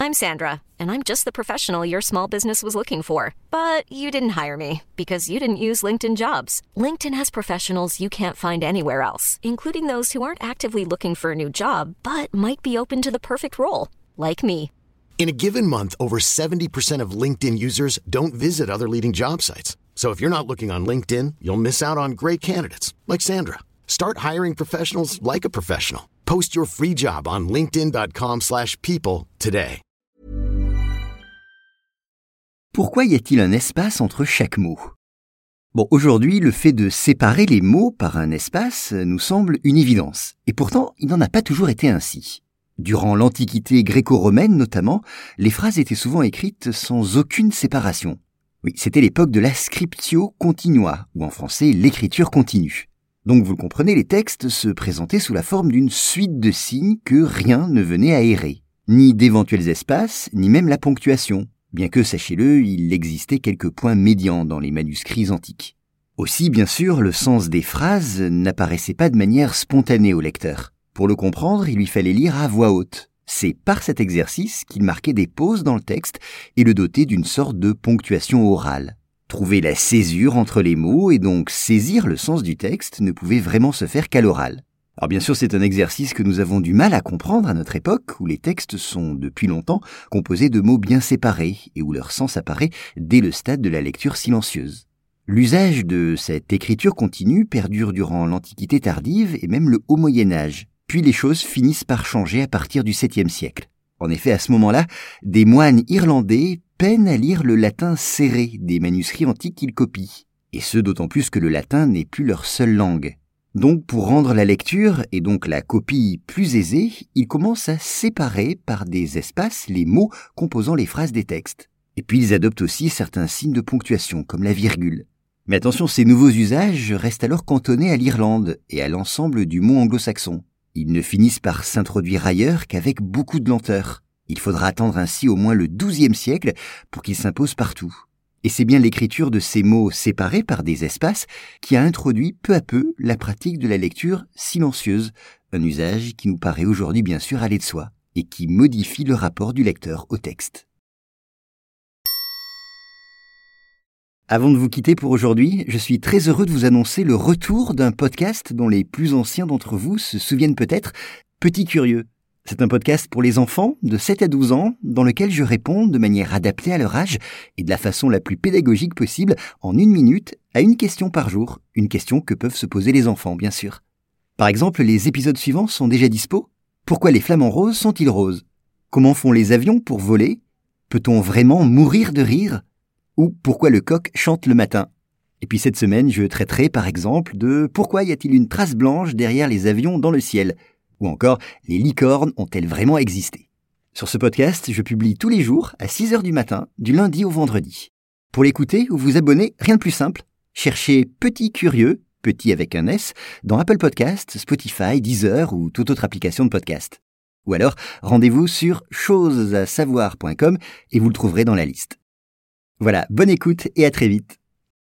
I'm Sandra, and I'm just the professional your small business was looking for. But you didn't hire me because you didn't use LinkedIn Jobs. LinkedIn has professionals you can't find anywhere else, including those who aren't actively looking for a new job, but might be open to the perfect role, like me. In a given month, over 70% of LinkedIn users don't visit other leading job sites. So if you're not looking on LinkedIn, you'll miss out on great candidates like Sandra. Start hiring professionals like a professional. Post your free job on linkedin.com/people today. Pourquoi y a-t-il un espace entre chaque mot ? Bon, aujourd'hui, le fait de séparer les mots par un espace nous semble une évidence. Et pourtant, il n'en a pas toujours été ainsi. Durant l'Antiquité gréco-romaine notamment, les phrases étaient souvent écrites sans aucune séparation. Oui, c'était l'époque de la scriptio continua, ou en français l'écriture continue. Donc vous le comprenez, les textes se présentaient sous la forme d'une suite de signes que rien ne venait aérer. Ni d'éventuels espaces, ni même la ponctuation. Bien que, sachez-le, il existait quelques points médians dans les manuscrits antiques. Aussi, bien sûr, le sens des phrases n'apparaissait pas de manière spontanée au lecteur. Pour le comprendre, il lui fallait lire à voix haute. C'est par cet exercice qu'il marquait des pauses dans le texte et le dotait d'une sorte de ponctuation orale. Trouver la césure entre les mots et donc saisir le sens du texte ne pouvait vraiment se faire qu'à l'oral. Alors bien sûr, c'est un exercice que nous avons du mal à comprendre à notre époque, où les textes sont depuis longtemps composés de mots bien séparés et où leur sens apparaît dès le stade de la lecture silencieuse. L'usage de cette écriture continue perdure durant l'Antiquité tardive et même le Haut Moyen-Âge. Puis les choses finissent par changer à partir du 7e siècle. En effet, à ce moment-là, des moines irlandais peinent à lire le latin serré des manuscrits antiques qu'ils copient. Et ce d'autant plus que le latin n'est plus leur seule langue. Donc pour rendre la lecture, et donc la copie plus aisée, ils commencent à séparer par des espaces les mots composant les phrases des textes. Et puis ils adoptent aussi certains signes de ponctuation, comme la virgule. Mais attention, ces nouveaux usages restent alors cantonnés à l'Irlande et à l'ensemble du mot anglo-saxon. Ils ne finissent par s'introduire ailleurs qu'avec beaucoup de lenteur. Il faudra attendre ainsi au moins le XIIe siècle pour qu'ils s'imposent partout. Et c'est bien l'écriture de ces mots séparés par des espaces qui a introduit peu à peu la pratique de la lecture silencieuse, un usage qui nous paraît aujourd'hui bien sûr aller de soi, et qui modifie le rapport du lecteur au texte. Avant de vous quitter pour aujourd'hui, je suis très heureux de vous annoncer le retour d'un podcast dont les plus anciens d'entre vous se souviennent peut-être, Petit Curieux. C'est un podcast pour les enfants de 7 à 12 ans dans lequel je réponds de manière adaptée à leur âge et de la façon la plus pédagogique possible en 1 minute à une question par jour, une question que peuvent se poser les enfants bien sûr. Par exemple, les épisodes suivants sont déjà dispo. Pourquoi les flamants roses sont-ils roses ? Comment font les avions pour voler ? Peut-on vraiment mourir de rire ? Ou pourquoi le coq chante le matin ? Et puis cette semaine, je traiterai par exemple de pourquoi y a-t-il une trace blanche derrière les avions dans le ciel ? Ou encore, les licornes ont-elles vraiment existé ? Sur ce podcast, je publie tous les jours à 6h du matin, du lundi au vendredi. Pour l'écouter ou vous abonner, rien de plus simple. Cherchez Petit Curieux, petit avec un S, dans Apple Podcasts, Spotify, Deezer ou toute autre application de podcast. Ou alors, rendez-vous sur chosesasavoir.com et vous le trouverez dans la liste. Voilà, bonne écoute et à très vite.